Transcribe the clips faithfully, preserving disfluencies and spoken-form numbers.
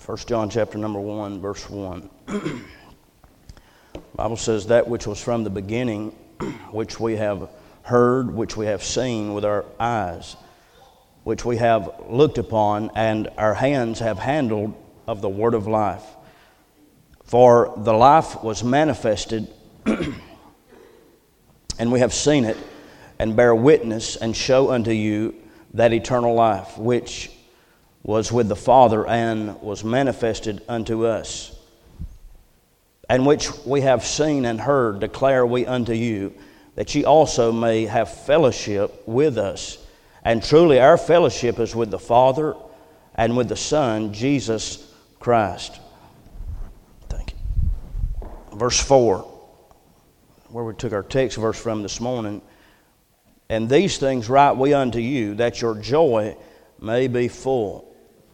First John chapter number one, verse one. The Bible says, that which was from the beginning, which we have heard, which we have seen with our eyes, which we have looked upon, and our hands have handled of the word of life. For the life was manifested, and we have seen it, and bear witness, and show unto you that eternal life, which was with the Father, and was manifested unto us, and which we have seen and heard, declare we unto you, that ye also may have fellowship with us. And truly our fellowship is with the Father and with the Son, Jesus Christ. Thank you. Verse four, where we took our text verse from this morning. And these things write we unto you, that your joy may be full.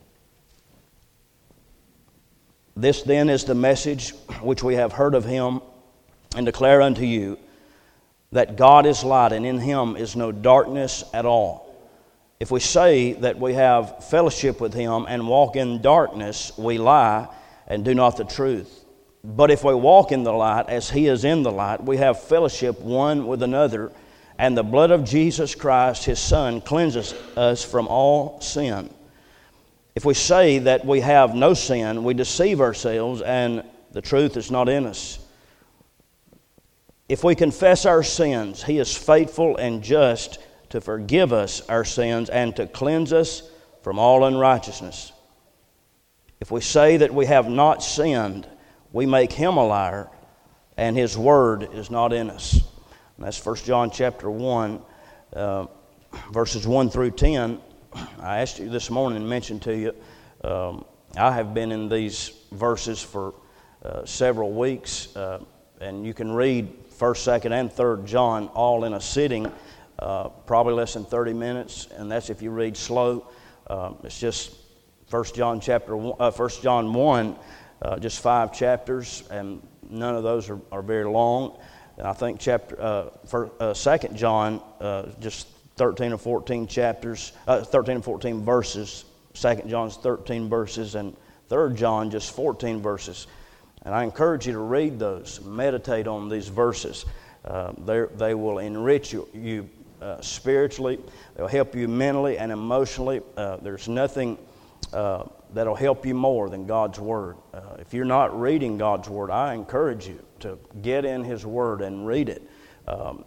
This then is the message which we have heard of him, and declare unto you, that God is light, and in him is no darkness at all. If we say that we have fellowship with him and walk in darkness, we lie and do not the truth. But if we walk in the light as he is in the light, we have fellowship one with another, and the blood of Jesus Christ, his Son, cleanses us from all sin. If we say that we have no sin, we deceive ourselves, and the truth is not in us. If we confess our sins, he is faithful and just to forgive us our sins and to cleanse us from all unrighteousness. If we say that we have not sinned, we make him a liar, and his word is not in us. And that's First John chapter one, uh, verses one through ten. I asked you this morning and mentioned to you, um, I have been in these verses for uh, several weeks, uh, and you can read First, Second, and Third John all in a sitting, uh, probably less than thirty minutes, and that's if you read slow. Uh, it's just First John chapter one, uh, First John one, uh, just five chapters, and none of those are, are very long. And I think chapter uh, for uh, Second John, uh, just thirteen or fourteen chapters, uh, thirteen and fourteen verses. Second John's thirteen verses, and Third John just fourteen verses. And I encourage you to read those, meditate on these verses. Uh, they will enrich you, you uh, spiritually. They'll help you mentally and emotionally. Uh, there's nothing uh, that'll help you more than God's Word. Uh, if you're not reading God's Word, I encourage you to get in His Word and read it. Um,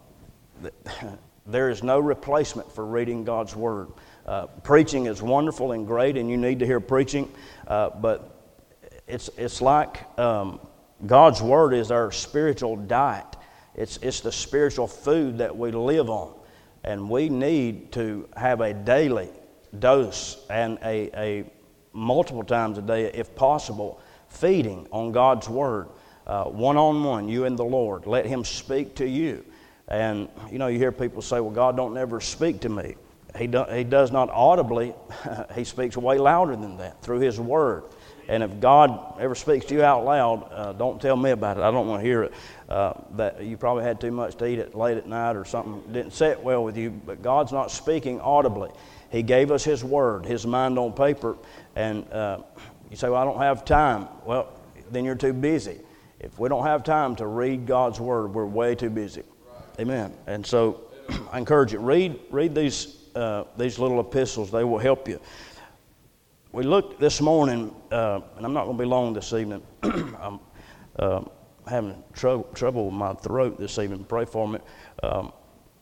there is no replacement for reading God's Word. Uh, preaching is wonderful and great, and you need to hear preaching, uh, but It's it's like um, God's Word is our spiritual diet. It's it's the spiritual food that we live on, and we need to have a daily dose and a, a multiple times a day, if possible, feeding on God's Word, uh, one-on-one, you and the Lord. Let Him speak to you. And, you know, you hear people say, well, God don't never speak to me. He, do, he does not audibly. He speaks way louder than that through His Word. And if God ever speaks to you out loud, uh, don't tell me about it. I don't want to hear it. Uh, that you probably had too much to eat it late at night or something didn't sit well with you. But God's not speaking audibly. He gave us His Word, His mind on paper. And uh, you say, well, I don't have time. Well, then you're too busy. If we don't have time to read God's Word, we're way too busy. Right. Amen. And so I encourage you, read read these uh, these little epistles. They will help you. We looked this morning, uh, and I'm not going to be long this evening. I'm uh, having tr- trouble with my throat this evening. Pray for me. Um,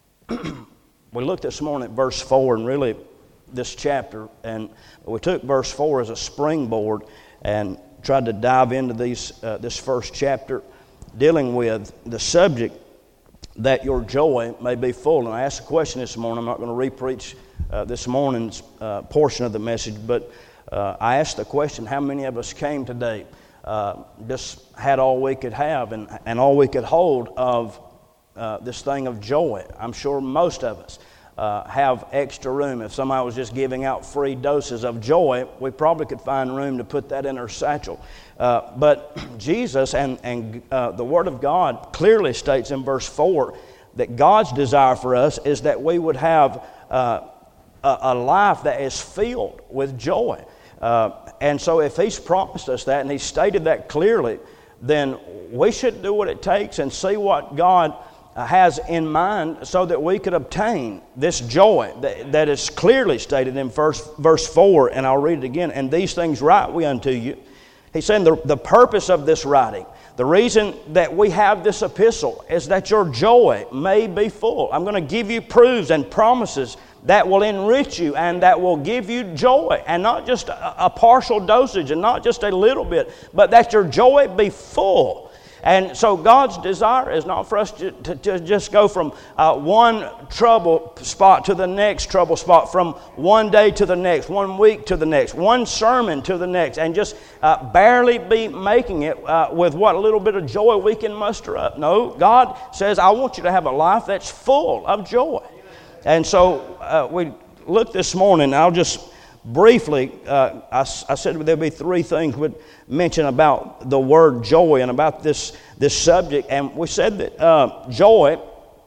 we looked this morning at verse four, and really this chapter, and we took verse four as a springboard and tried to dive into these uh, this first chapter, dealing with the subject that your joy may be full. And I asked a question this morning. I'm not going to re-preach uh, this morning's uh, portion of the message, but Uh, I asked the question, how many of us came today, uh, just had all we could have and, and all we could hold of uh, this thing of joy? I'm sure most of us uh, have extra room. If somebody was just giving out free doses of joy, we probably could find room to put that in our satchel. Uh, but Jesus and, and uh, the Word of God clearly states in verse four that God's desire for us is that we would have uh, a, a life that is filled with joy. Uh, and so if He's promised us that and He's stated that clearly, then we should do what it takes and see what God has in mind so that we could obtain this joy that, that is clearly stated in verse, verse four, and I'll read it again. And these things write we unto you. He's saying the, the purpose of this writing, the reason that we have this epistle is that your joy may be full. I'm going to give you proofs and promises that will enrich you and that will give you joy, and not just a, a partial dosage and not just a little bit, but that your joy be full. And so God's desire is not for us to, to, to just go from uh, one trouble spot to the next trouble spot, from one day to the next, one week to the next, one sermon to the next, and just uh, barely be making it uh, with what little bit of joy we can muster up. No, God says, I want you to have a life that's full of joy. And so uh, we look this morning, I'll just briefly, uh, I, I said there'd be three things we'd mention about the word joy and about this, this subject. And we said that uh, joy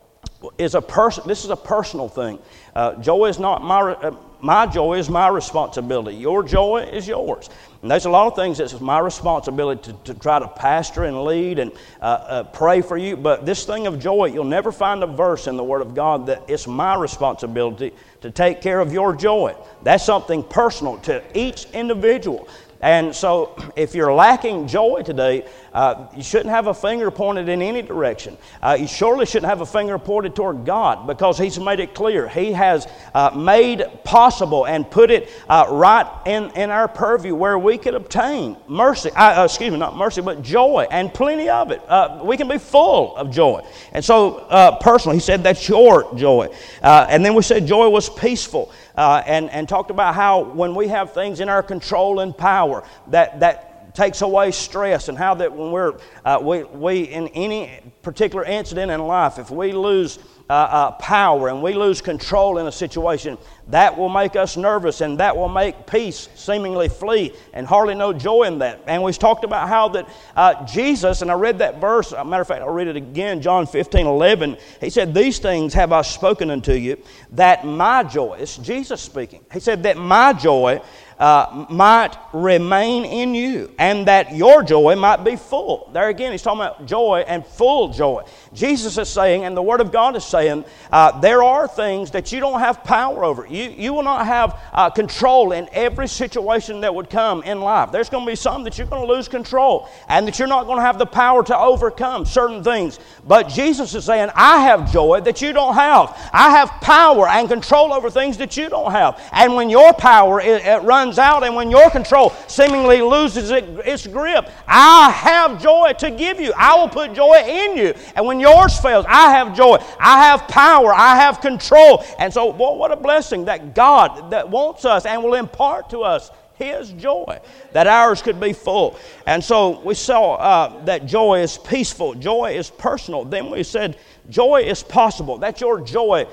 is a person. This is a personal thing. Uh, joy is not my, uh, my joy is my responsibility. Your joy is yours. And there's a lot of things that's my responsibility to, to try to pastor and lead and uh, uh, pray for you. But this thing of joy, you'll never find a verse in the Word of God that it's my responsibility to take care of your joy. That's something personal to each individual. And so if you're lacking joy today, uh, you shouldn't have a finger pointed in any direction. Uh, you surely shouldn't have a finger pointed toward God, because He's made it clear. He has uh, made possible and put it uh, right in, in our purview where we could obtain mercy, uh, excuse me, not mercy, but joy, and plenty of it. Uh, we can be full of joy. And so uh, personally, He said that's your joy. Uh, and then we said joy was peaceful. Uh, and, and talked about how when we have things in our control and power, that, that takes away stress, and how that when we're, uh, we, we in any particular incident in life, if we lose uh, uh, power and we lose control in a situation, that will make us nervous, and that will make peace seemingly flee, and hardly no joy in that. And we've talked about how that uh, Jesus, and I read that verse, as a matter of fact, I'll read it again, John fifteen eleven. He said, these things have I spoken unto you, that my joy, it's Jesus speaking. He said that my joy Uh, might remain in you, and that your joy might be full. There again, He's talking about joy and full joy. Jesus is saying, and the Word of God is saying, uh, there are things that you don't have power over. You, you will not have uh, control in every situation that would come in life. There's going to be some that you're going to lose control, and that you're not going to have the power to overcome certain things. But Jesus is saying, I have joy that you don't have. I have power and control over things that you don't have. And when your power it, it runs out, and when your control seemingly loses it, its grip, I have joy to give you. I will put joy in you. And when yours fails, I have joy. I have power. I have control. And so, boy, what a blessing that God that wants us and will impart to us His joy, that ours could be full. And so we saw uh, that joy is peaceful. Joy is personal. Then we said joy is possible. That your joy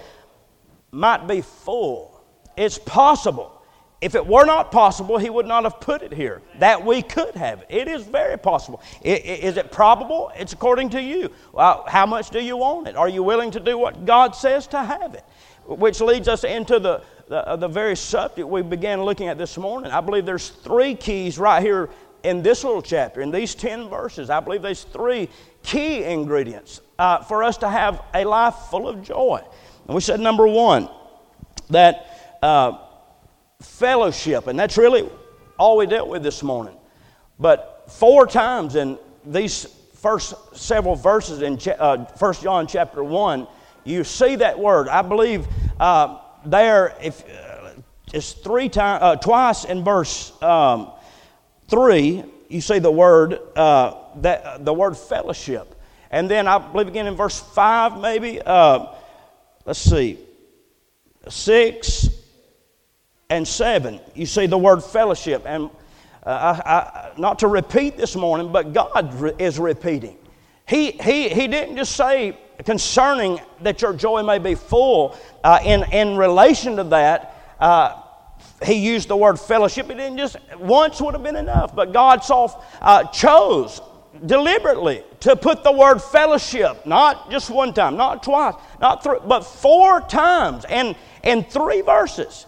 might be full. It's possible. If it were not possible, He would not have put it here, that we could have it. It is very possible. Is it probable? It's according to you. Well, how much do you want it? Are you willing to do what God says to have it? Which leads us into the, the, the very subject we began looking at this morning. I believe there's three keys right here in this little chapter, in these ten verses. I believe there's three key ingredients uh, for us to have a life full of joy. And we said, number one, that Uh, fellowship, and that's really all we dealt with this morning. But four times in these first several verses in uh, First John chapter one, you see that word. I believe uh, there, if uh, it's three times, uh, twice in verse um, three, you see the word uh, that uh, the word fellowship, and then I believe again in verse five, maybe. Uh, let's see, six. And seven, you see the word fellowship. And uh, I, I, not to repeat this morning, but God re- is repeating. He, he, he didn't just say concerning that your joy may be full. Uh, in, in relation to that, uh, He used the word fellowship. It didn't just, once would have been enough. But God saw, uh, chose deliberately to put the word fellowship, not just one time, not twice, not three, but four times, and in three verses.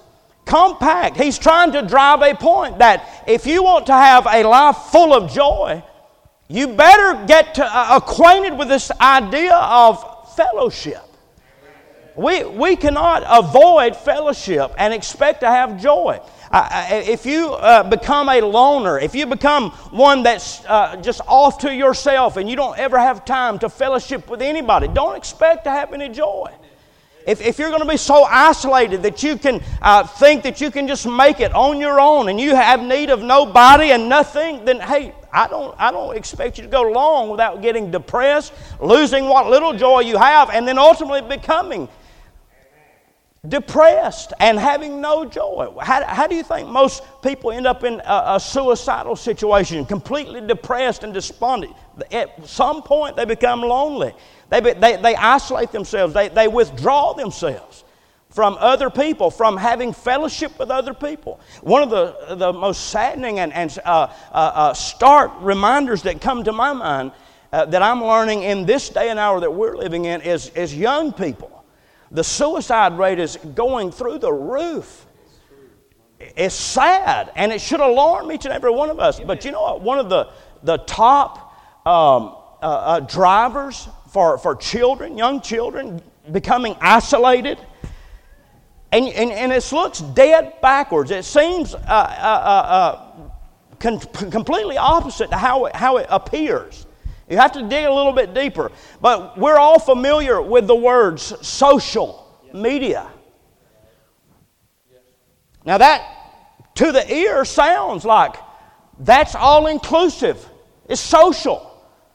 compact. He's trying to drive a point that if you want to have a life full of joy, you better get to, uh, acquainted with this idea of fellowship. We, we cannot avoid fellowship and expect to have joy. Uh, if you uh, become a loner, if you become one that's uh, just off to yourself and you don't ever have time to fellowship with anybody, don't expect to have any joy. If, if you're going to be so isolated that you can uh, think that you can just make it on your own and you have need of nobody and nothing, then hey, I don't, I don't expect you to go long without getting depressed, losing what little joy you have, and then ultimately becoming depressed and having no joy. How, how do you think most people end up in a, a suicidal situation, completely depressed and despondent? At some point they become lonely. They, they, they isolate themselves. They, they withdraw themselves from other people, from having fellowship with other people. One of the, the most saddening and, and uh, uh, uh, stark reminders that come to my mind uh, that I'm learning in this day and hour that we're living in is, is young people. The suicide rate is going through the roof. It's sad, and it should alarm each and every one of us. But you know what? One of the, the top um, uh, uh, drivers for, for children, young children, becoming isolated, and, and, and it looks dead backwards. It seems uh, uh, uh, con- completely opposite to how it, how it appears. You have to dig a little bit deeper. But we're all familiar with the words social media. Now that, to the ear, sounds like that's all inclusive. It's social.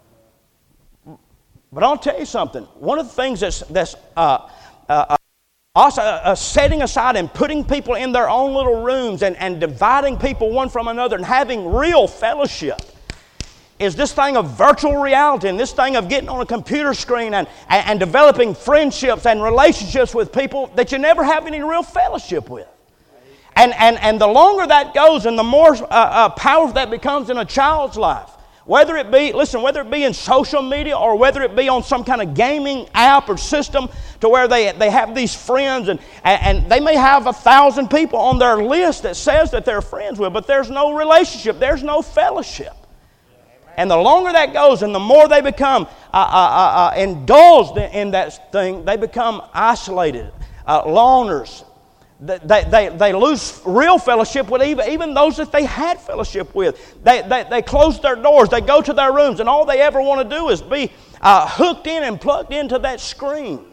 But I'll tell you something. One of the things that's, that's uh, uh, also uh, setting aside and putting people in their own little rooms and, and dividing people one from another and having real fellowship is this thing of virtual reality and this thing of getting on a computer screen and, and, and developing friendships and relationships with people that you never have any real fellowship with. And, and, and the longer that goes and the more uh, uh, powerful that becomes in a child's life, whether it be, listen, whether it be in social media or whether it be on some kind of gaming app or system to where they, they have these friends and, and, and they may have a thousand people on their list that says that they're friends with, but there's no relationship, there's no fellowship. And the longer that goes and the more they become uh, uh, uh, indulged in that thing, they become isolated, uh, loners. They, they, they lose real fellowship with even, even those that they had fellowship with. They, they, they close their doors, they go to their rooms, and all they ever want to do is be uh, hooked in and plugged into that screen.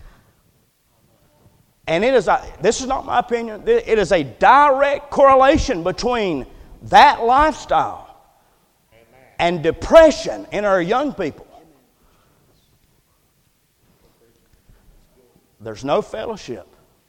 And it is a, this is not my opinion, it is a direct correlation between that lifestyle and depression in our young people. There's no fellowship.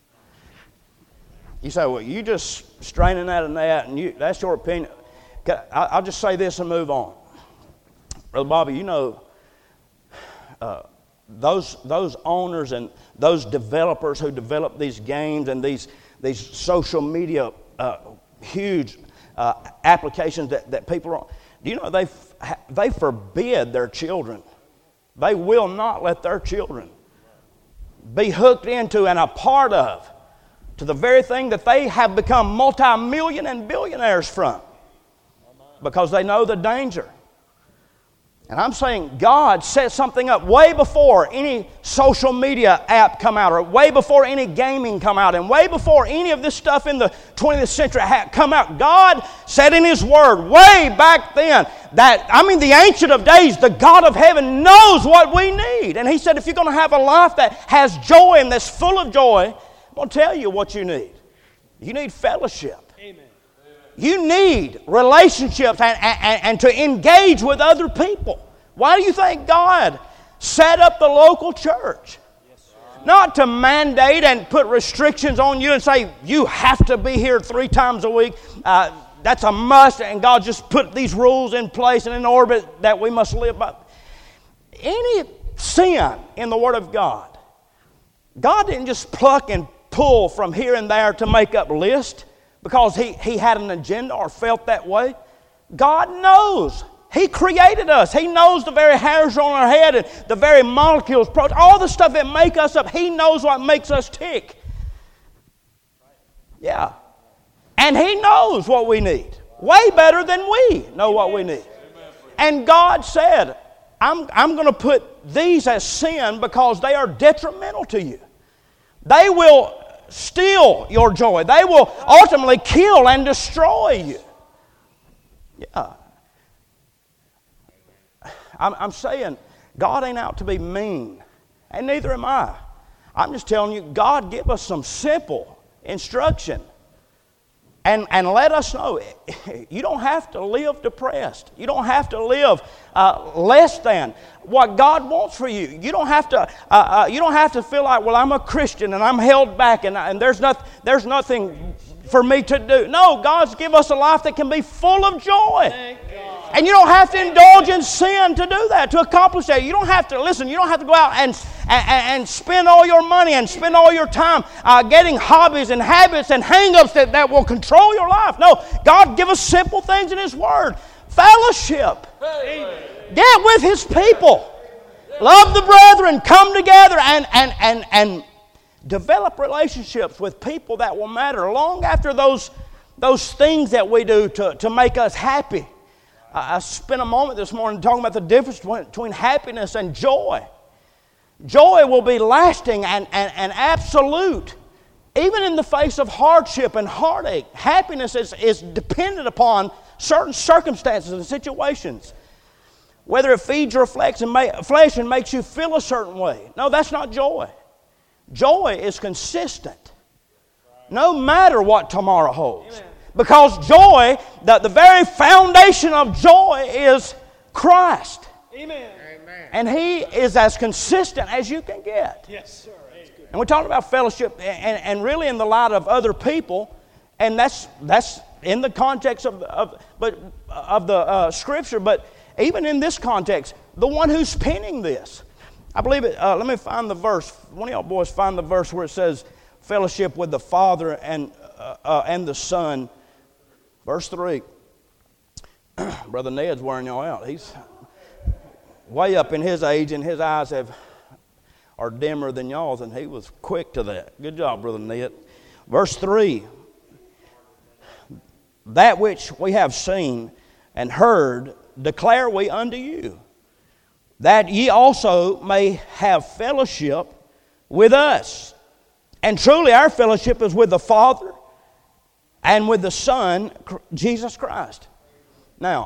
You say, well, you just straining that and that, and you, that's your opinion. I'll just say this and move on. Brother Bobby, you know, uh, those those owners and those developers who develop these games and these, these social media uh, huge uh, applications that, that people are on, do you know they they forbid their children? They will not let their children be hooked into and a part of to the very thing that they have become multi-million and billionaires from because they know the danger. And I'm saying God set something up way before any social media app come out, or way before any gaming come out, and way before any of this stuff in the twentieth century had come out. God said in His Word way back then that, I mean, the Ancient of Days, the God of heaven, knows what we need. And He said if you're going to have a life that has joy and that's full of joy, I'm going to tell you what you need. You need fellowship. Amen. You need relationships and, and, and to engage with other people. Why do you think God set up the local church? Yes, not to mandate and put restrictions on you and say, you have to be here three times a week. Uh, that's a must, and God just put these rules in place and in orbit that we must live by. Any sin in the Word of God, God didn't just pluck and pull from here and there to make up lists because he, he had an agenda or felt that way. God knows. He created us. He knows the very hairs on our head and the very molecules, all the stuff that make us up. He knows what makes us tick. Yeah, And He knows what we need. Way better than we know what we need. And God said, I'm, I'm going to put these as sin because they are detrimental to you. They will steal your joy. They will ultimately kill and destroy you. Yeah. I'm, I'm saying God ain't out to be mean, and neither am I. I'm just telling you, God give us some simple instruction. And, and let us know, you don't have to live depressed. You don't have to live uh, less than what God wants for you. You don't have to. Uh, uh, you don't have to feel like, well, I'm a Christian and I'm held back and, and there's not, there's nothing for me to do. No, God's given us a life that can be full of joy. And you don't have to indulge in sin to do that, to accomplish that. You don't have to, listen, you don't have to go out and, and, and spend all your money and spend all your time uh, getting hobbies and habits and hang-ups that, that will control your life. No, God give us simple things in His Word. Fellowship. Amen. Get with His people. Love the brethren. Come together and, and, and, and develop relationships with people that will matter long after those, those things that we do to, to make us happy. I spent a moment this morning talking about the difference between happiness and joy. Joy will be lasting and, and, and absolute, even in the face of hardship and heartache. Happiness is, is dependent upon certain circumstances and situations. Whether it feeds your flesh and, ma- flesh and makes you feel a certain way. No, that's not joy. Joy is consistent, no matter what tomorrow holds. Amen. Because joy, the, the very foundation of joy is Christ. Amen. And He is as consistent as you can get. Yes, sir. And we're talking about fellowship and, and really in the light of other people. And that's that's in the context of, of, but, of the uh, Scripture. But even in this context, the one who's penning this. I believe it. Uh, let me find the verse. One of y'all boys find the verse where it says fellowship with the Father and, uh, uh, and the Son. Verse three, Brother Ned's wearing y'all out. He's way up in his age, and his eyes have are dimmer than y'all's, and he was quick to that. Good job, Brother Ned. Verse three, that which we have seen and heard declare we unto you, that ye also may have fellowship with us. And truly our fellowship is with the Father and with the Son, Jesus Christ. Now,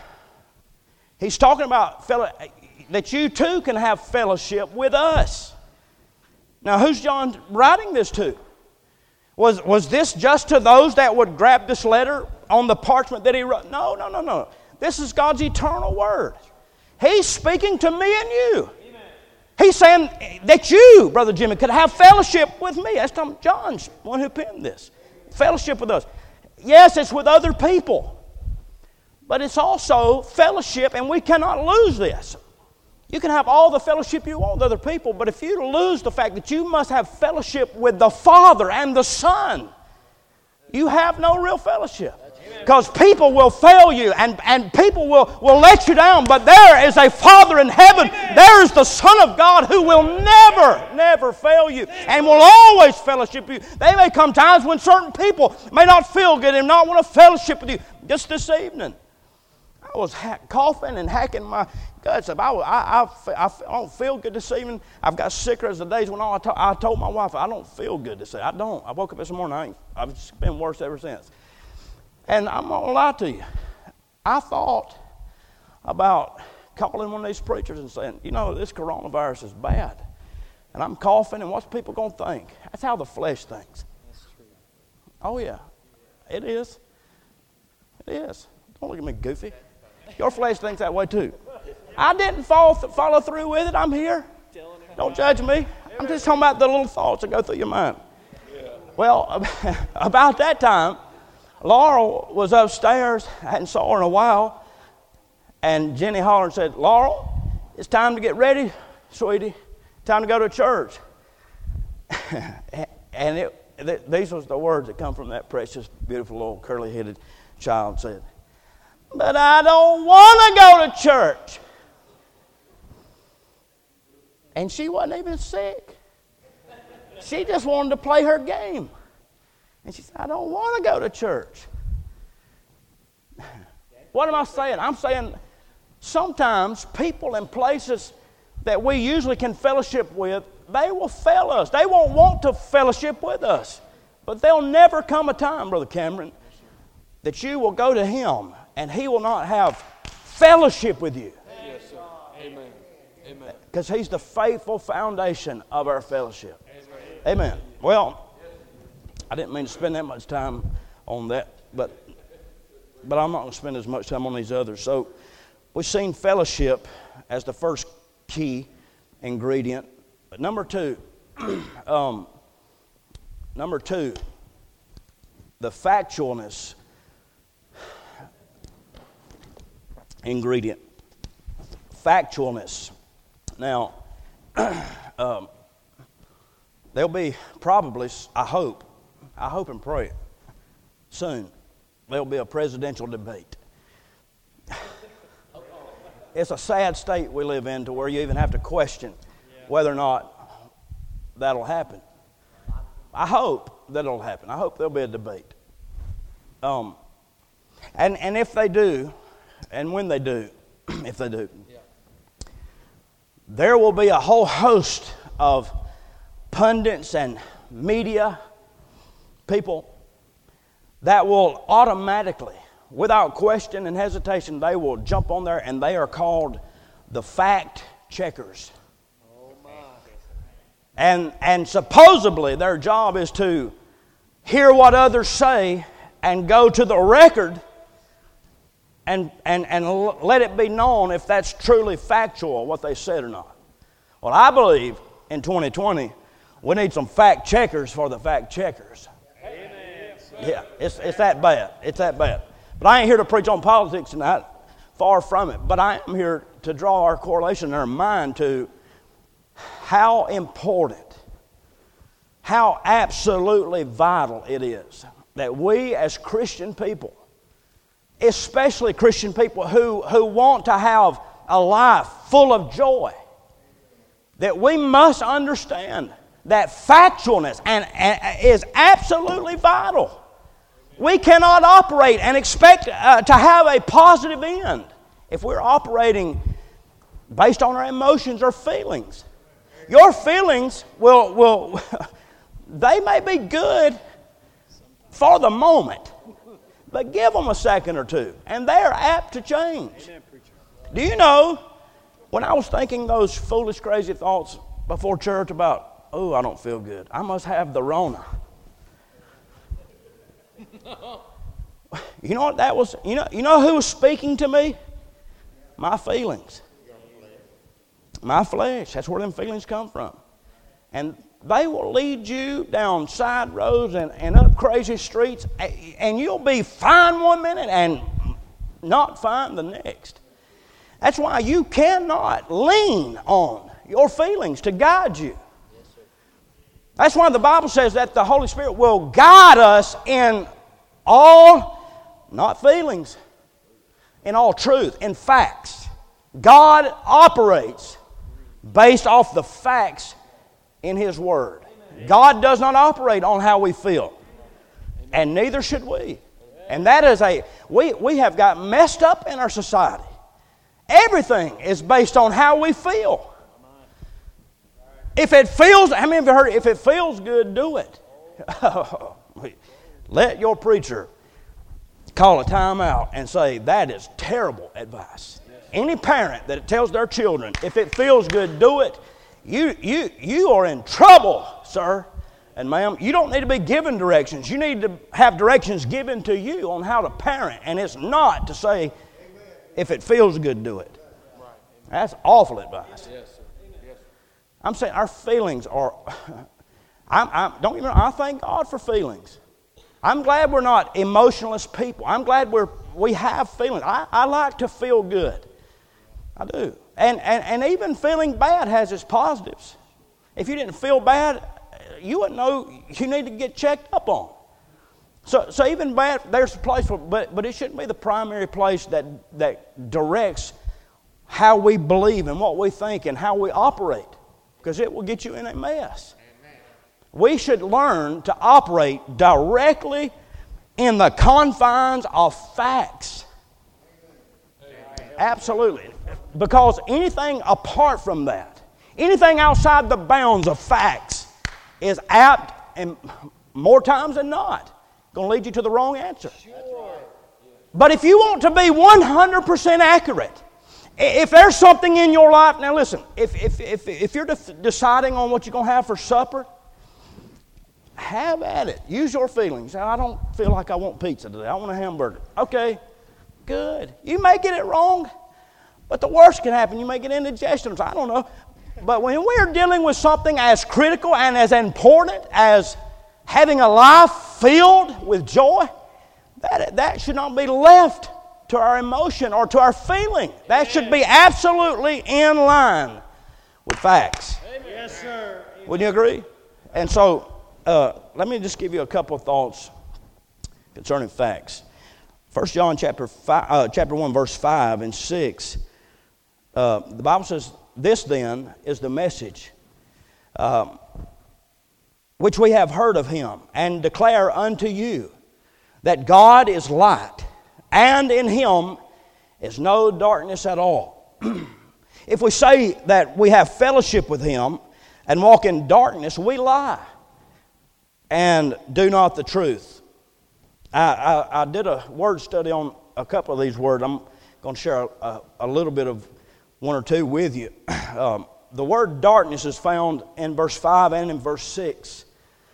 he's talking about fellow, that you too can have fellowship with us. Now, who's John writing this to? Was, was this just to those that would grab this letter on the parchment that he wrote? No, no, no, no. This is God's eternal word. He's speaking to me and you. Amen. He's saying that you, Brother Jimmy, could have fellowship with me. That's John's one who penned this. Fellowship with us. Yes, it's with other people. But it's also fellowship, and we cannot lose this. You can have all the fellowship you want with other people, but if you lose the fact that you must have fellowship with the Father and the Son, you have no real fellowship. Because people will fail you and, and people will, will let you down, but there is a Father in heaven. There is the Son of God who will never, never fail you and will always fellowship you. There may come times when certain people may not feel good and not want to fellowship with you. Just this evening, I was ha- coughing and hacking my guts up. I, I, I, I don't feel good this evening. I've got sicker as the days went on. I, to, I told my wife, I don't feel good this evening. I don't. I woke up this morning, I ain't, I've been worse ever since. And I'm going to lie to you. I thought about calling one of these preachers and saying, you know, this coronavirus is bad. And I'm coughing, and what's people going to think? That's how the flesh thinks. That's true. Oh, yeah. It is. It is. Don't look at me goofy. Your flesh thinks that way too. I didn't follow, follow through with it. I'm here. Don't judge me. I'm just talking about the little thoughts that go through your mind. Well, about that time, Laurel was upstairs. I hadn't saw her in a while. And Jenny hollered and said, Laurel, it's time to get ready, sweetie. Time to go to church. And it, th- these was the words that come from that precious, beautiful, little curly-headed child. Said, but I don't want to go to church. And she wasn't even sick. She just wanted to play her game. And she said, I don't want to go to church. What am I saying? I'm saying sometimes people in places that we usually can fellowship with, they will fail us. They won't want to fellowship with us. But there'll never come a time, Brother Cameron, that you will go to Him and He will not have fellowship with you. Yes, sir. Amen. Amen. Because He's the faithful foundation of our fellowship. Amen. Amen. Well, I didn't mean to spend that much time on that, but but I'm not going to spend as much time on these others. So we've seen fellowship as the first key ingredient. But number two, um, number two, the factualness ingredient. Factualness. Now, um, there'll be probably, I hope, I hope and pray, soon, there'll be a presidential debate. It's a sad state we live in to where you even have to question whether or not that'll happen. I hope that it'll happen. I hope there'll be a debate. Um, and, and if they do, and when they do, if they do, there will be a whole host of pundits and media people that will automatically, without question and hesitation, they will jump on there, and they are called the fact checkers. Oh my. And, and supposedly their job is to hear what others say and go to the record and, and, and let it be known if that's truly factual, what they said or not. Well, I believe in twenty twenty, we need some fact checkers for the fact checkers. Amen. Yeah, it's, it's that bad. It's that bad. But I ain't here to preach on politics tonight, far from it. But I am here to draw our correlation in our mind to how important, how absolutely vital it is that we as Christian people, especially Christian people who, who want to have a life full of joy, that we must understand that factualness and, and is absolutely vital. We cannot operate and expect uh, to have a positive end if we're operating based on our emotions or feelings. Your feelings will, will they may be good for the moment, but give them a second or two, and they're apt to change. Do you know, when I was thinking those foolish, crazy thoughts before church about, oh, I don't feel good, I must have the Rona. You know what that was? You know, you know who was speaking to me? My feelings. My flesh. That's where them feelings come from. And they will lead you down side roads and, and up crazy streets, and you'll be fine one minute and not fine the next. That's why you cannot lean on your feelings to guide you. That's why the Bible says that the Holy Spirit will guide us in all, not feelings, in all truth, in facts. God operates based off the facts in His Word. God does not operate on how we feel. And neither should we. And that is a, we, we have got messed up in our society. Everything is based on how we feel. If it feels, how many of you heard, if it feels good, do it. Let your preacher call a time out and say, that is terrible advice. Any parent that tells their children, if it feels good, do it, you, you, you are in trouble, sir and ma'am. You don't need to be given directions. You need to have directions given to you on how to parent. And it's not to say, if it feels good, do it. That's awful advice. I'm saying our feelings are, I'm, I'm, don't get me wrong, I thank God for feelings. I'm glad we're not emotionless people. I'm glad we're, we have feelings. I, I like to feel good. I do. And, and, and even feeling bad has its positives. If you didn't feel bad, you wouldn't know you need to get checked up on. So, so even bad, there's a place for, but, but it shouldn't be the primary place that, that directs how we believe and what we think and how we operate. Because it will get you in a mess. Amen. We should learn to operate directly in the confines of facts. Absolutely. Because anything apart from that, anything outside the bounds of facts is apt, and more times than not, going to lead you to the wrong answer. But if you want to be one hundred percent accurate, if there's something in your life, now listen, if, if, if, if you're de- deciding on what you're going to have for supper, have at it. Use your feelings. I don't feel like I want pizza today. I want a hamburger. Okay, good. You may get it wrong, but the worst can happen. You may get indigestion. I don't know. But when we're dealing with something as critical and as important as having a life filled with joy, that, that should not be left to our emotion or to our feeling. That should be absolutely in line with facts. Yes, sir. Wouldn't you agree? And so, uh, let me just give you a couple of thoughts concerning facts. First John chapter five, uh, chapter one, verse five and six. Uh, the Bible says, "This then is the message um, which we have heard of him, and declare unto you, that God is light, and in him is no darkness at all. If we say that we have fellowship with him and walk in darkness, we lie and do not the truth." I, I, I did a word study on a couple of these words. I'm going to share a, a, a little bit of one or two with you. Um, the word darkness is found in verse five and in verse six.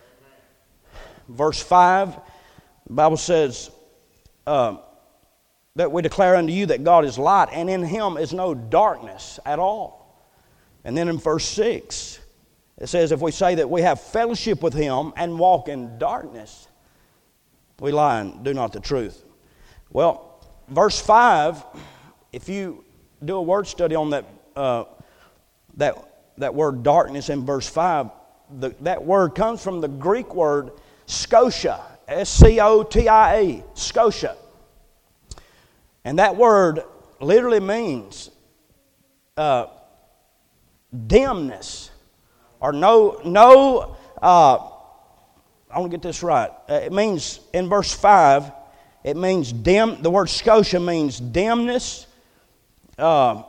Verse five, the Bible says uh, that we declare unto you that God is light, and in him is no darkness at all. And then in verse six, it says, if we say that we have fellowship with him and walk in darkness, we lie and do not the truth. Well, verse five, if you do a word study on that uh, that that word darkness in verse five, the, that word comes from the Greek word Scotia, S C O T I A, Scotia. And that word literally means uh, dimness, or no, no, uh, I want to get this right. Uh, it means, in verse five, it means dim, the word Scotia means dimness, uh,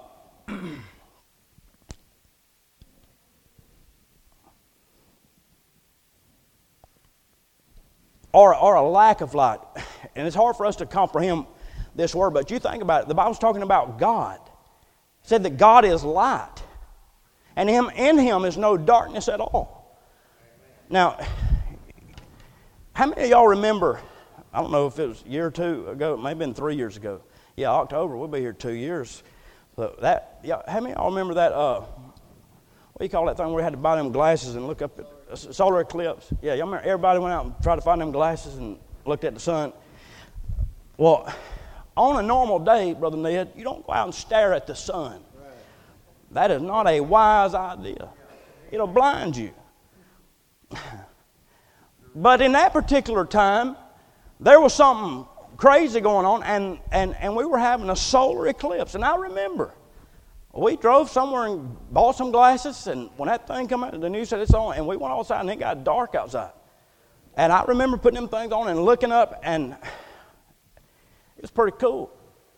or, or a lack of light. And it's hard for us to comprehend this word, but you think about it. The Bible's talking about God. It said that God is light, and him, in him is no darkness at all. Now, how many of y'all remember, I don't know if it was a year or two ago, it may have been three years ago. Yeah, October, we'll be here two years. So that, yeah, how many of y'all remember that, uh, what do you call that thing where we had to buy them glasses and look up at a solar eclipse? Yeah, y'all remember everybody went out and tried to find them glasses and looked at the sun. Well, on a normal day, Brother Ned, you don't go out and stare at the sun. That is not a wise idea. It'll blind you. But in that particular time, there was something crazy going on, and, and, and we were having a solar eclipse. And I remember, we drove somewhere and bought some glasses, and when that thing came out, the news said it's on, and we went outside, and it got dark outside. And I remember putting them things on and looking up, and it was pretty cool.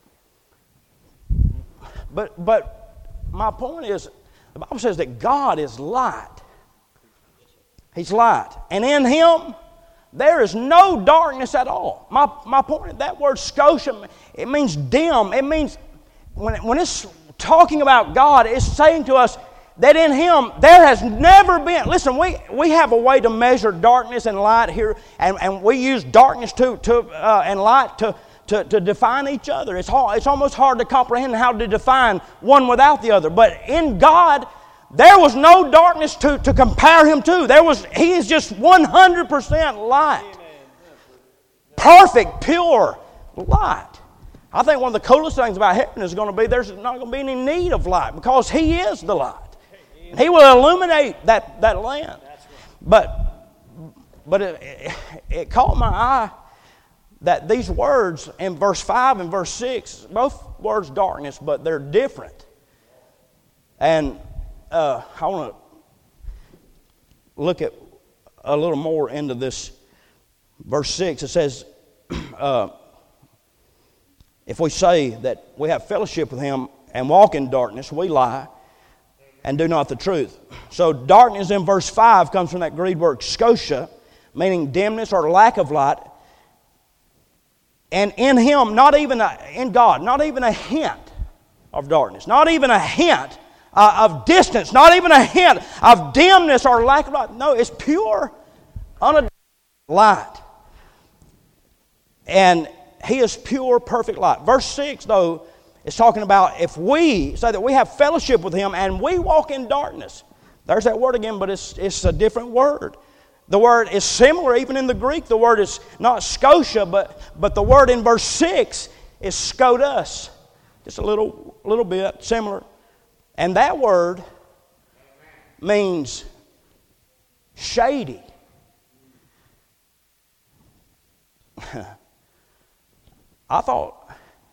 But, but my point is, the Bible says that God is light. He's light. And in him, there is no darkness at all. My, my point, that word Scotia, it means dim. It means, when, when it's talking about God, it's saying to us that in him, there has never been, listen, we, we have a way to measure darkness and light here, and, and we use darkness to, to, uh, and light to, to, to define each other. It's, hard, it's almost hard to comprehend how to define one without the other. But in God, there was no darkness to, to compare him to. There was, he is just one hundred percent light. Perfect, pure light. I think one of the coolest things about heaven is going to be there's not going to be any need of light because he is the light. He will illuminate that, that land. But, but it, it, it caught my eye that these words in verse five and verse six, both words darkness, but they're different. And Uh, I want to look at a little more into this verse six. It says, uh, if we say that we have fellowship with Him and walk in darkness, we lie and do not the truth. So darkness in verse five comes from that Greek word scotia, meaning dimness or lack of light. And in Him, not even a, in God, not even a hint of darkness, not even a hint uh, of distance, not even a hint of dimness or lack of light. No, it's pure, unadulterated light. And He is pure, perfect light. Verse six, though, is talking about if we say that we have fellowship with Him and we walk in darkness. There's that word again, but it's, it's a different word. The word is similar even in the Greek. The word is not scotia, but, but the word in verse six is scotus. Just a little, little bit similar. And that word means shady. I thought,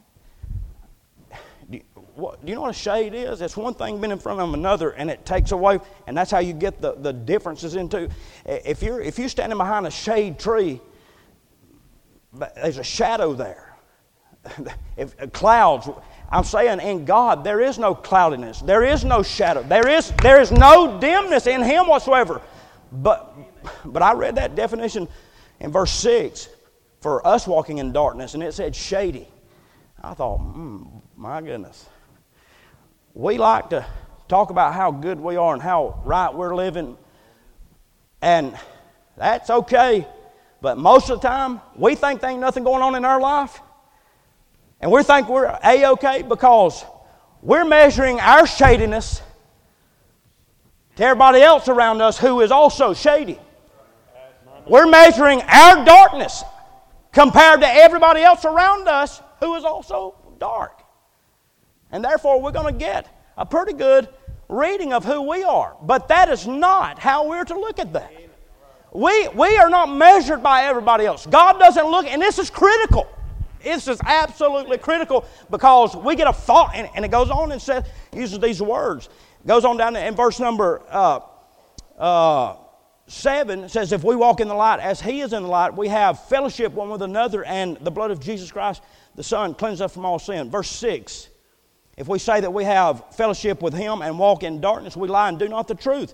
do you, what, do you know what a shade is? It's one thing being in front of another, and it takes away, and that's how you get the, the differences into. If you're if you're standing behind a shade tree, there's a shadow there. If clouds, I'm saying in God there is no cloudiness, there is no shadow, there is there is no dimness in Him whatsoever. But but I read that definition in verse six. For us walking in darkness, and it said shady. I thought, mm, my goodness. We like to talk about how good we are and how right we're living, and that's okay. But most of the time, we think there ain't nothing going on in our life, and we think we're A-okay because we're measuring our shadiness to everybody else around us who is also shady. We're measuring our darkness compared to everybody else around us who is also dark. And therefore, we're going to get a pretty good reading of who we are. But that is not how we're to look at that. We, we are not measured by everybody else. God doesn't look, and this is critical. This is absolutely critical because we get a thought, and, and it goes on and says, uses these words. It goes on down in verse number uh, uh, seven, it says, if we walk in the light as He is in the light, we have fellowship one with another, and the blood of Jesus Christ, the Son, cleanses us from all sin. Verse six, if we say that we have fellowship with Him and walk in darkness, we lie and do not the truth.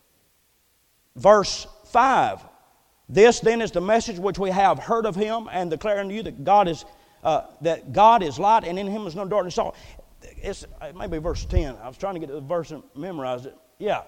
Verse five, this then is the message which we have heard of Him and declare unto you that God is uh, that God is light, and in Him is no darkness at all. It's, it may be verse ten. I was trying to get to the verse and memorize it. Yeah.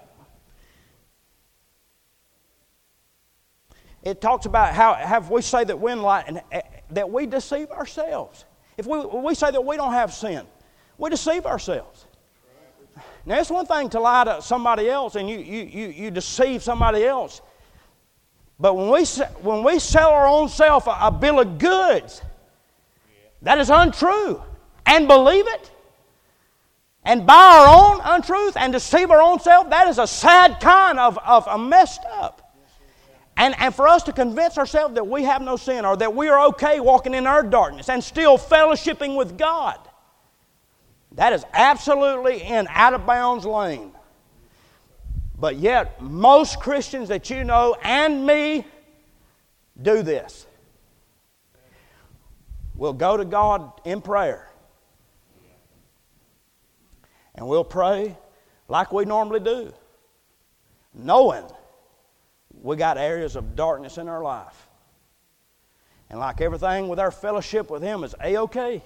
It talks about how have we say that we're in light and uh, that we deceive ourselves. If we, we say that we don't have sin, we deceive ourselves. Now, it's one thing to lie to somebody else and you, you, you, you deceive somebody else. But when we, when we sell our own self a, a bill of goods, that is untrue, and believe it, and buy our own untruth and deceive our own self, that is a sad kind of, of a messed up. And, and for us to convince ourselves that we have no sin or that we are okay walking in our darkness and still fellowshipping with God, that is absolutely in out of bounds lane. But yet, most Christians that you know and me do this. We'll go to God in prayer. And we'll pray like we normally do, knowing we got areas of darkness in our life. And like everything with our fellowship with Him is A-okay.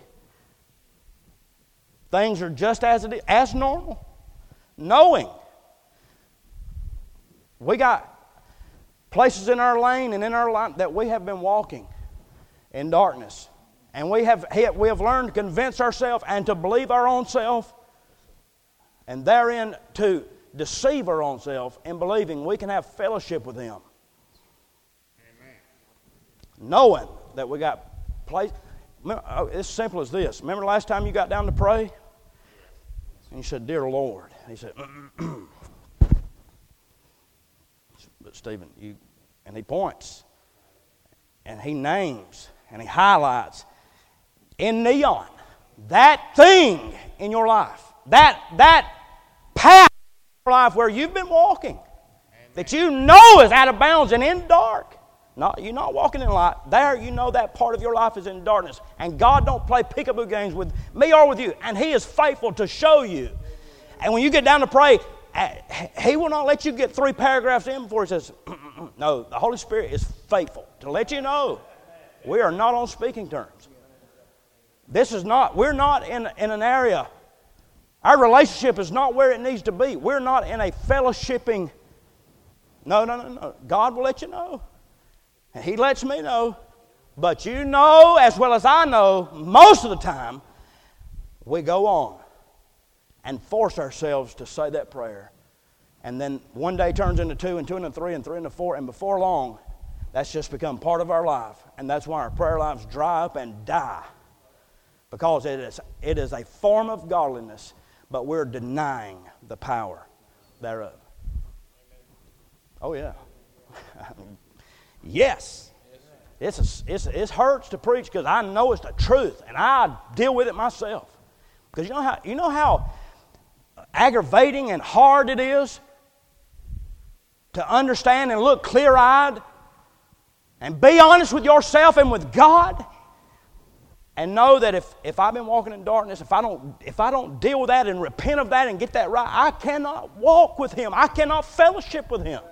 Things are just as it is, as normal. Knowing we got places in our lane and in our life that we have been walking in darkness. And we have, we have learned to convince ourselves and to believe our own self, and therein to deceive our own self in believing we can have fellowship with Him. Amen. Knowing that we got place. It's as simple as this. Remember the last time you got down to pray? And you said, "Dear Lord." And He said, "But Stephen, you," and He points, and He names, and He highlights in neon that thing in your life, that that path life where you've been walking. that you know is out of bounds and in dark. Not, you're not walking in light. There, you know that part of your life is in darkness. And God don't play peekaboo games with me or with you. And He is faithful to show you. And when you get down to pray, He will not let you get three paragraphs in before He says, no, the Holy Spirit is faithful to let you know we are not on speaking terms. This is not, we're not in, in an area, our relationship is not where it needs to be. We're not in a fellowshipping, no, no, no, no. God will let you know. He lets me know. But you know as well as I know, most of the time, we go on and force ourselves to say that prayer. And then one day turns into two, and two into three, and three into four, and before long, that's just become part of our life. And that's why our prayer lives dry up and die. Because it is, it is a form of godliness, but we're denying the power thereof. Oh, yeah. Yes. It's a, it's, it hurts to preach because I know it's the truth, and I deal with it myself. Because you know how you know how aggravating and hard it is to understand and look clear-eyed and be honest with yourself and with God, and know that if, if I've been walking in darkness, if I don't if I don't deal with that and repent of that and get that right, I cannot walk with Him. I cannot fellowship with Him.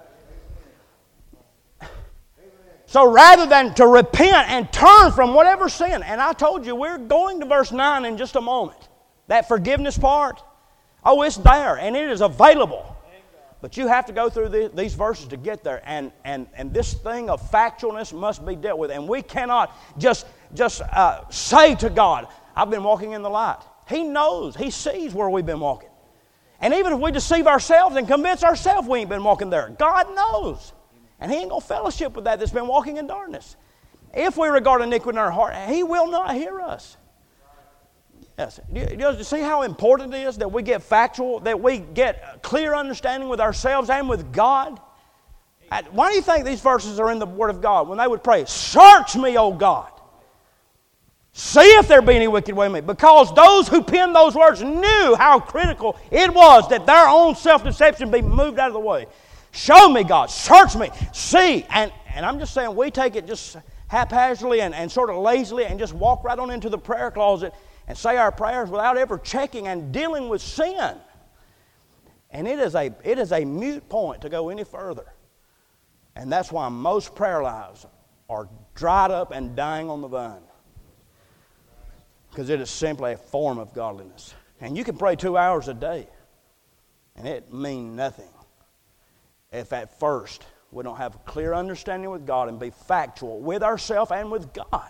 So rather than to repent and turn from whatever sin, and I told you we're going to verse nine in just a moment. That forgiveness part, oh, it's there and it is available. But you have to go through the, these verses to get there. And, and, and this thing of factualness must be dealt with. And we cannot just, just uh, say to God, I've been walking in the light. He knows. He sees where we've been walking. And even if we deceive ourselves and convince ourselves we ain't been walking there, God knows. And He ain't going to fellowship with that that's been walking in darkness. If we regard iniquity in our heart, He will not hear us. Yes. Do you, do you see how important it is that we get factual, that we get clear understanding with ourselves and with God? Why do you think these verses are in the Word of God? When they would pray, search me, O God. See if there be any wicked way in me. Because those who penned those words knew how critical it was that their own self-deception be moved out of the way. Show me, God. Search me. See. And, and I'm just saying we take it just haphazardly and, and sort of lazily and just walk right on into the prayer closet and say our prayers without ever checking and dealing with sin. And it is a, it is a moot point to go any further. And that's why most prayer lives are dried up and dying on the vine. Because it is simply a form of godliness. And you can pray two hours a day, and it means nothing if at first we don't have a clear understanding with God and be factual with ourselves and with God.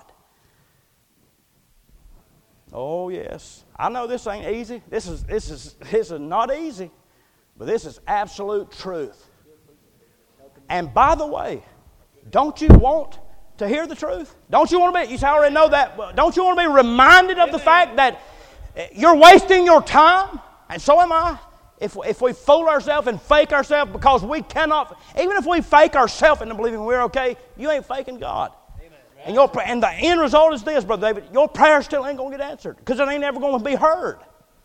Oh, yes. I know this ain't easy. This is, this is, this is not easy, but this is absolute truth. And by the way, don't you want to hear the truth? Don't you want to be, you say, I already know that, don't you want to be reminded of the fact that you're wasting your time? And so am I. If, if we fool ourselves and fake ourselves because we cannot, even if we fake ourselves into believing we're okay, you ain't faking God. Amen. And, your, and the end result is this, Brother David, your prayer still ain't going to get answered because it ain't ever going to be heard.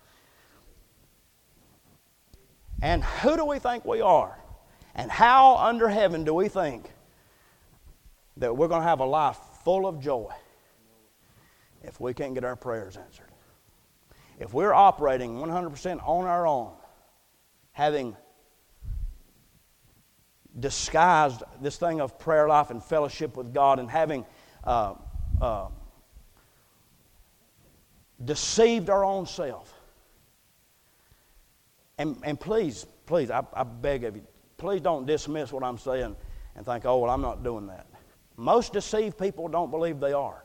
And who do we think we are? And how under heaven do we think that we're going to have a life full of joy if we can't get our prayers answered? If we're operating one hundred percent on our own, having disguised this thing of prayer life and fellowship with God and having uh, uh, deceived our own self. And, and please, please, I, I beg of you, please don't dismiss what I'm saying and think, oh, well, I'm not doing that. Most deceived people don't believe they are.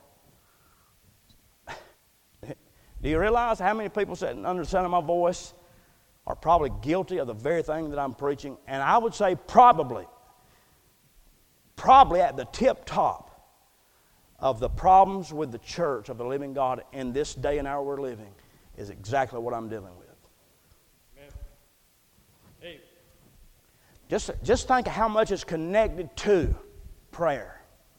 Do you realize how many people sitting under the sound of my voice are probably guilty of the very thing that I'm preaching? And I would say probably, probably at the tip top of the problems with the church of the living God in this day and hour we're living is exactly what I'm dealing with. Amen. Hey. Just, just think of how much is connected to prayer.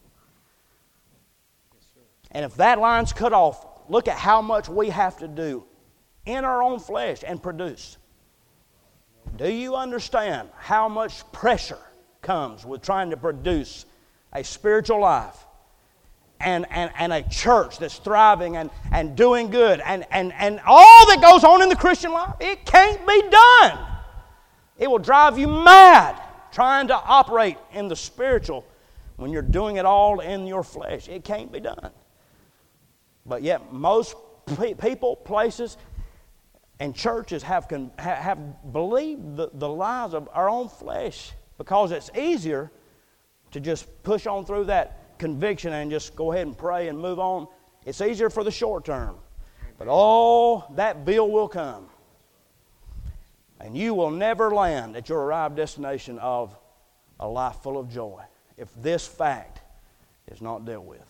Yes, sir. And if that line's cut off, look at how much we have to do in our own flesh and produce. Do you understand how much pressure comes with trying to produce a spiritual life and, and, and a church that's thriving and, and doing good and, and, and all that goes on in the Christian life, it can't be done. It will drive you mad trying to operate in the spiritual when you're doing it all in your flesh. It can't be done. But yet most pe- people, places, and churches have, con- have believed the, the lies of our own flesh because it's easier to just push on through that conviction and just go ahead and pray and move on. It's easier for the short term. But oh, that bill will come. And you will never land at your arrived destination of a life full of joy if this fact is not dealt with.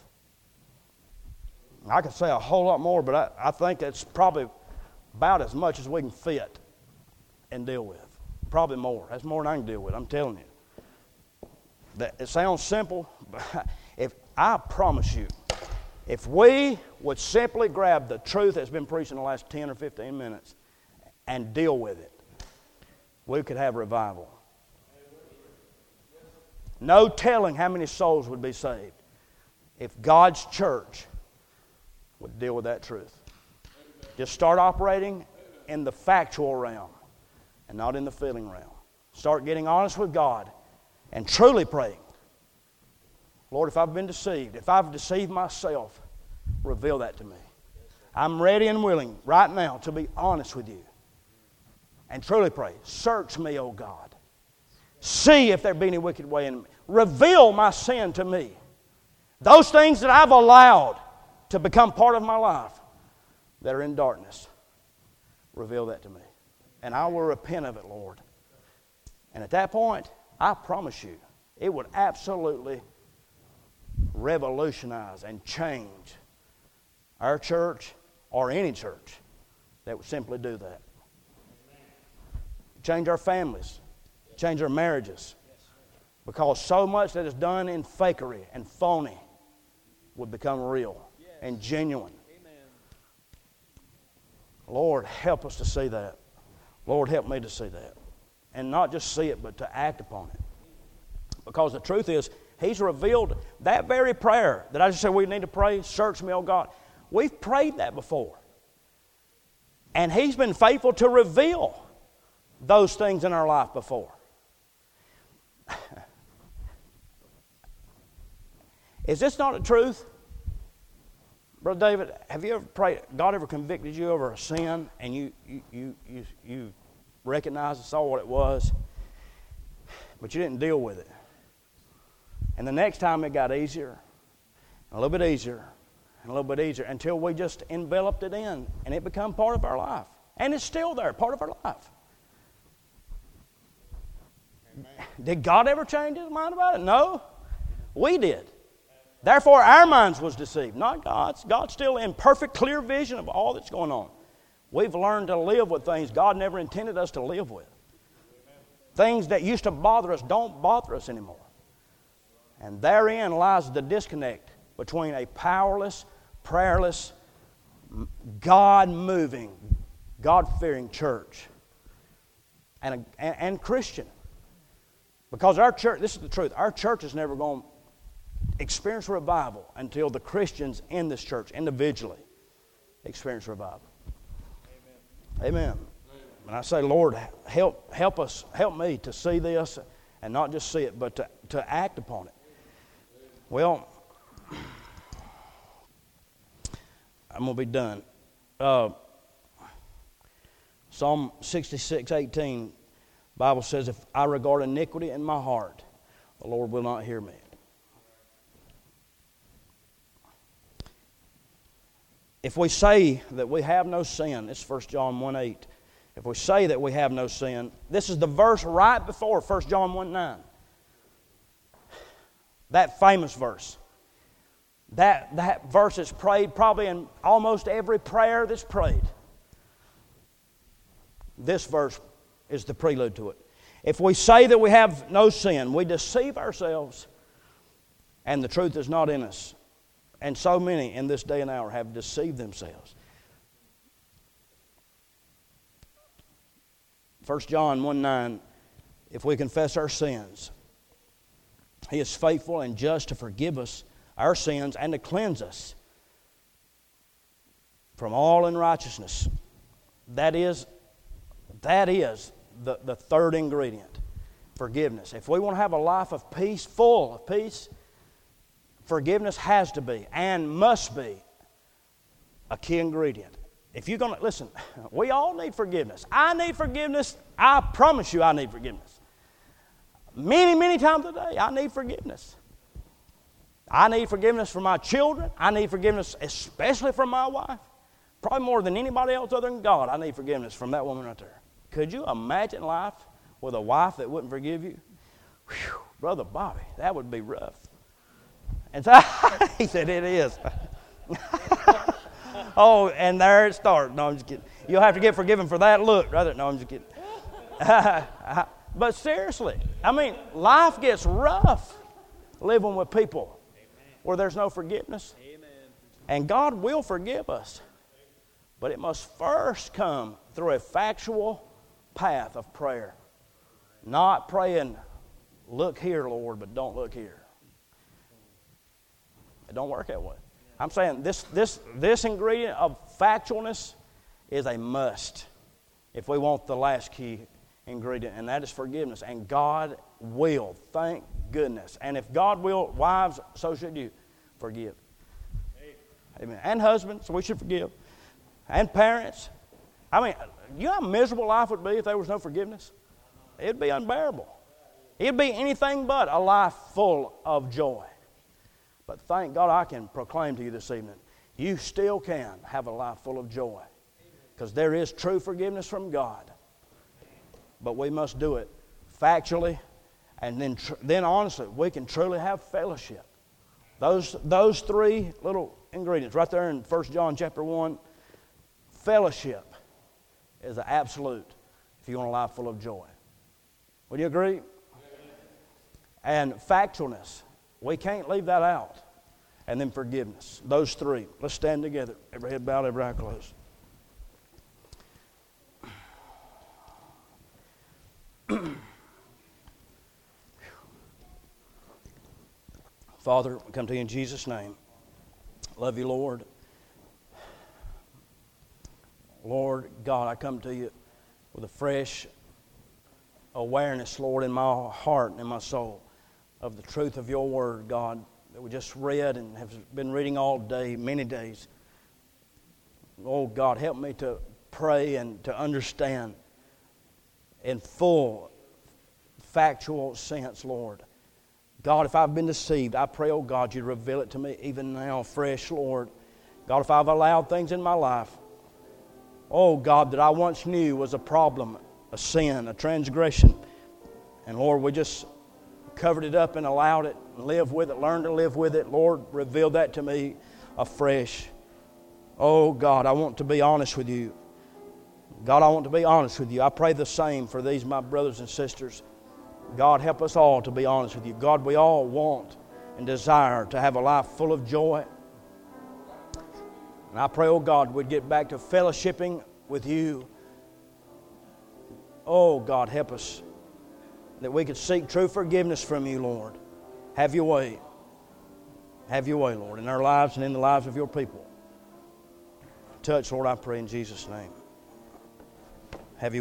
I could say a whole lot more, but I, I think that's probably about as much as we can fit and deal with. Probably more. That's more than I can deal with, I'm telling you. That, it sounds simple, but if I promise you, if we would simply grab the truth that's been preached in the last ten or fifteen minutes and deal with it, we could have revival. No telling how many souls would be saved if God's church would deal with that truth. Just start operating in the factual realm and not in the feeling realm. Start getting honest with God and truly praying. Lord, if I've been deceived, if I've deceived myself, reveal that to me. I'm ready and willing right now to be honest with you and truly pray. Search me, O God. See if there be any wicked way in me. Reveal my sin to me. Those things that I've allowed to become part of my life that are in darkness, reveal that to me. And I will repent of it, Lord. And at that point, I promise you, it would absolutely revolutionize and change our church or any church that would simply do that. Change our families, change our marriages. Because so much that is done in fakery and phony would become real and genuine. Lord, help us to see that. Lord, help me to see that. And not just see it, but to act upon it. Because the truth is, He's revealed that very prayer that I just said we need to pray, search me, O God. We've prayed that before. And He's been faithful to reveal those things in our life before. Is this not the truth? Brother David, have you ever prayed, God ever convicted you over a sin and you you you you, you recognized and saw what it was, but you didn't deal with it? And the next time it got easier, a little bit easier, and a little bit easier, until we just enveloped it in and it became part of our life. And it's still there, part of our life. Amen. Did God ever change His mind about it? No. We did. Therefore, our minds was deceived, not God's. God's still in perfect, clear vision of all that's going on. We've learned to live with things God never intended us to live with. Things that used to bother us don't bother us anymore. And therein lies the disconnect between a powerless, prayerless, God-moving, God-fearing church and, a, and, and Christian. Because our church, this is the truth, our church is never going to experience revival until the Christians in this church individually experience revival. Amen. Amen. And I say, Lord, help help us, help me to see this and not just see it, but to, to act upon it. Well, I'm going to be done. Uh, Psalm sixty-six eighteen, Bible says, if I regard iniquity in my heart, the Lord will not hear me. If we say that we have no sin, this is First John one eight. If we say that we have no sin, this is the verse right before First John one nine. That famous verse. That, that verse is prayed probably in almost every prayer that's prayed. This verse is the prelude to it. If we say that we have no sin, we deceive ourselves and the truth is not in us. And so many in this day and hour have deceived themselves. First John one nine, if we confess our sins, He is faithful and just to forgive us our sins and to cleanse us from all unrighteousness. That is, that is the, the third ingredient, forgiveness. If we want to have a life of peace, full of peace, forgiveness has to be and must be a key ingredient. If you're going to, listen, we all need forgiveness. I need forgiveness. I promise you I need forgiveness. Many, many times a day, I need forgiveness. I need forgiveness from my children. I need forgiveness especially from my wife. Probably more than anybody else other than God, I need forgiveness from that woman right there. Could you imagine life with a wife that wouldn't forgive you? Whew, Brother Bobby, that would be rough. And so he said, it is. Oh, and there it starts. No, I'm just kidding. You'll have to get forgiven for that look. Rather, no, I'm just kidding. But seriously, I mean, life gets rough living with people where there's no forgiveness. And God will forgive us. But it must first come through a factual path of prayer. Not praying, look here, Lord, but don't look here. It don't work that way. I'm saying this, this, this ingredient of factualness is a must if we want the last key ingredient, and that is forgiveness. And God will, thank goodness. And if God will, wives, so should you forgive. Amen. And husbands, we should forgive. And parents. I mean, you know how miserable life would be if there was no forgiveness? It'd be unbearable. It'd be anything but a life full of joy. But thank God I can proclaim to you this evening, you still can have a life full of joy. Because there is true forgiveness from God. But we must do it factually, and then, tr- then honestly, we can truly have fellowship. Those, those three little ingredients right there in First John chapter one, fellowship is an absolute if you want a life full of joy. Would you agree? And factfulness, we can't leave that out. And then forgiveness. Those three. Let's stand together. Every head bowed, every eye closed. Father, we come to you in Jesus' name. Love you, Lord. Lord God, I come to you with a fresh awareness, Lord, in my heart and in my soul of the truth of your word, God, that we just read and have been reading all day, many days. Oh, God, help me to pray and to understand in full, factual sense, Lord. God, if I've been deceived, I pray, oh God, you reveal it to me even now, fresh, Lord. God, if I've allowed things in my life, oh God, that I once knew was a problem, a sin, a transgression, and Lord, we just covered it up and allowed it, and lived with it, learned to live with it. Lord, reveal that to me afresh. Oh God, I want to be honest with you. God, I want to be honest with you. I pray the same for these, my brothers and sisters. God, help us all to be honest with you. God, we all want and desire to have a life full of joy. And I pray, oh God, we'd get back to fellowshipping with you. Oh God, help us that we could seek true forgiveness from you, Lord. Have your way. Have your way, Lord, in our lives and in the lives of your people. Touch, Lord, I pray in Jesus' name.